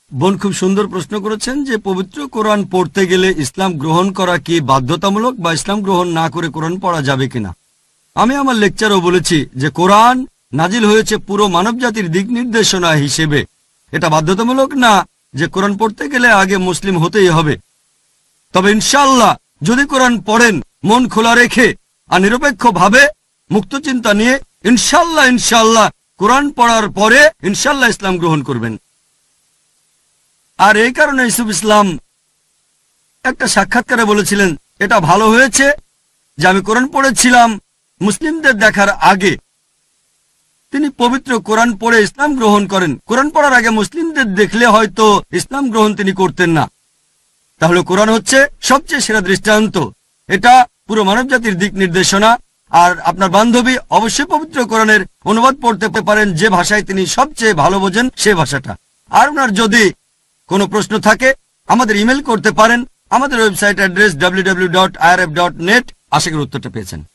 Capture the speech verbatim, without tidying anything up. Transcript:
বোন খুব সুন্দর প্রশ্ন করেছেন যে পবিত্র কোরআন পড়তে গেলে ইসলাম গ্রহণ করা কি বাধ্যতামূলক বা ইসলাম গ্রহণ না করে কোরআন পড়া যাবে কিনা। আমি আমার লেকচারও বলেছি যে কোরআন নাজিল হয়েছে পুরো মানবজাতির দিক নির্দেশনা হিসেবে। এটা বাধ্যতামূলক না যে কোরআন পড়তে গেলে আগে মুসলিম হতেই হবে। তবে ইনশাআল্লাহ যদি কোরআন পড়েন মন খোলা রেখে আর নিরপেক্ষ ভাবে মুক্ত চিন্তা নিয়ে, ইনশাআল্লাহ ইনশাআল্লাহ কোরআন পড়ার পরে ইনশাআল্লাহ ইসলাম গ্রহণ করবেন। আর এই কারণে ইউসুফ ইসলাম একটা সাক্ষাৎকারে বলেছিলেন, এটা ভালো হয়েছে যে আমি কোরআন পড়েছিলাম মুসলিমদের দেখার আগে। তিনি পবিত্র কোরআন পড়ে ইসলাম গ্রহণ করেন। কোরআন পড়ার আগে মুসলিমদের দেখলে হয়তো ইসলাম গ্রহণ তিনি করতেন না। তাহলে কোরআন হচ্ছে সবচেয়ে সেরা দৃষ্টান্ত। এটা পুরো মানবজাতির দিক নির্দেশনা। আর আপনার বান্ধবী অবশ্যই পবিত্র কোরআনের অনুবাদ পড়তে পারেন যে ভাষায় তিনি সবচেয়ে ভালো বোঝেন সে ভাষাটা। আর ওনার যদি কোনো প্রশ্ন থাকে আমাদের ইমেল করতে পারেন। আমাদের website address W W W dot I R F dot net. আশা করি উত্তরটা পেয়েছেন।